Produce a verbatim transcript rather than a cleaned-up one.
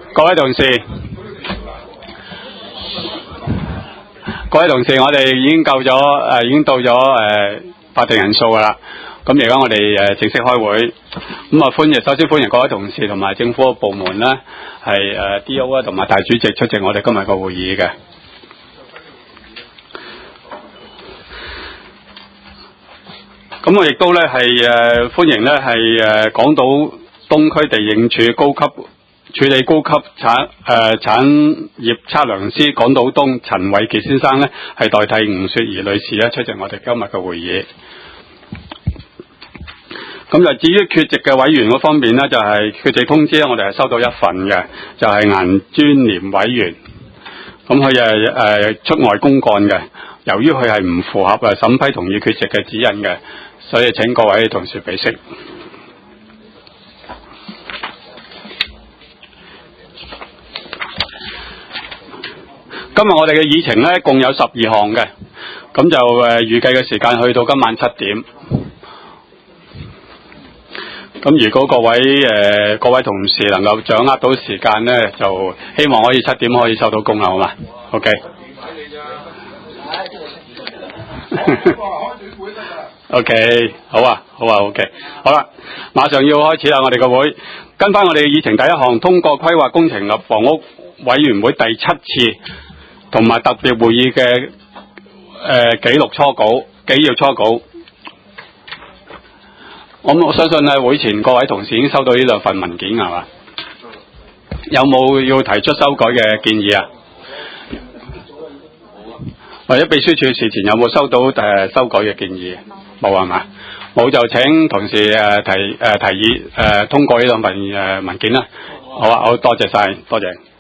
各位同事，各位同事，我哋已經夠咗誒，已經到咗誒法定人數㗎啦。咁而家我哋誒正式開會，咁啊歡迎，首先歡迎各位同事同埋政府部門咧，係誒 D O 啊同埋大主席出席我哋今日個會議嘅。咁我亦都咧係誒歡迎咧係誒港島東區地政處高級處理高級產誒、呃、產業測量師港島東陳偉傑先生咧，係代替吳雪兒女士咧出席我哋今日嘅會議。咁就至於缺席嘅委員嗰方面咧，就係、是、缺席通知咧，我哋係收到一份嘅，就係、是、顏專廉委員。咁佢係誒出外公幹嘅，由於佢係唔符合誒審批同意缺席嘅指引嘅，所以請各位同事俾識。今日我哋嘅議程咧共有十二項嘅，咁就誒預計嘅時間去到今晚七點。咁如果各位誒、呃、各位同事能夠掌握到時間咧，就希望可以七點可以收到工啦，好嘛 ？OK。OK， 好啊，好啊 ，OK， 好啦，馬上要開始啦，我哋個會跟翻我哋嘅議程第一項，通過規劃工程及房屋委員會第七次同埋特別會議嘅誒、呃、記錄初稿、紀要初稿。我我相信咧，會前各位同事已經收到呢兩份文件係嘛？有冇要提出修改嘅建議啊？或者秘書處事前有冇收到誒、呃、修改嘅建議？冇係嘛？冇就請同事誒、呃、提誒、呃、提議誒、呃、通過呢兩份誒、呃、文件啦。好啊，好多謝晒，多謝。